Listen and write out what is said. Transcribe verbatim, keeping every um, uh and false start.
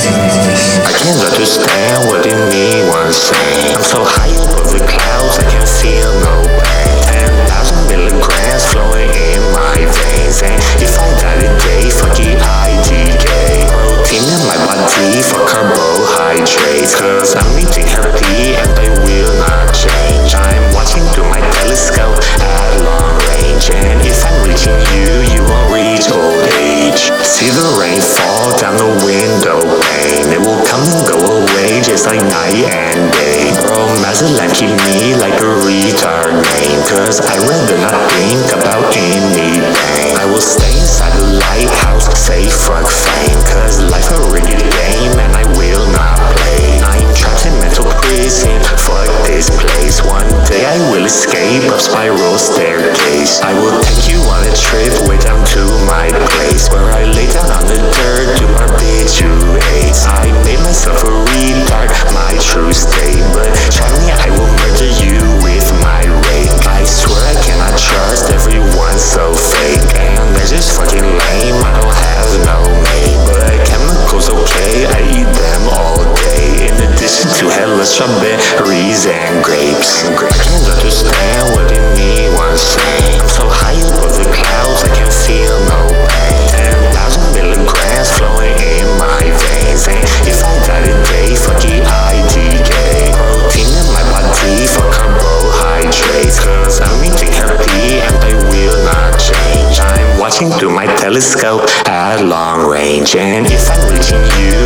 I can't understand what anyone saying. I'm so high above the clouds, I can feel no pain. Ten thousand milligrams flowing in my veins. And if I die today, fuck the I D K. Protein in my body for carbohydrates. Cause I'm eating healthy and they will not change. I'm watching through my telescope at long range. And if I'm reaching you, you won't reach old age. See the rain fall down the window pane. It will come and go away just like night and day. Bro, Mazatlan keep me like a retard name. Cause I'd rather not think about anything. I will stay inside the lighthouse, say fuck fame. Cause life a rigged game and I will not play. I'm trapped in mental prison, fuck this place. One day I will escape up spiral staircase. I will take you on a trip way down to my place, where I lay down on the dirt to barbiturates. I made myself a retard, my true state. But try me, I will murder you with my rape. I swear I cannot trust everyone so fake. And they're just fucking lame, I don't have no mate. But chemicals okay, I eat them all day. In addition to hella strawberries and grapes. I can't understand what anyone's saying. I'm so high above the clouds, I can feel no pain. Ten thousand milligrams flowing in my veins. And if I die today, fuck the I D K. Protein in my body for carbohydrates. Cause I'm eating healthy and they will not change. I'm watching through my telescope at long range. And if I'm reaching you,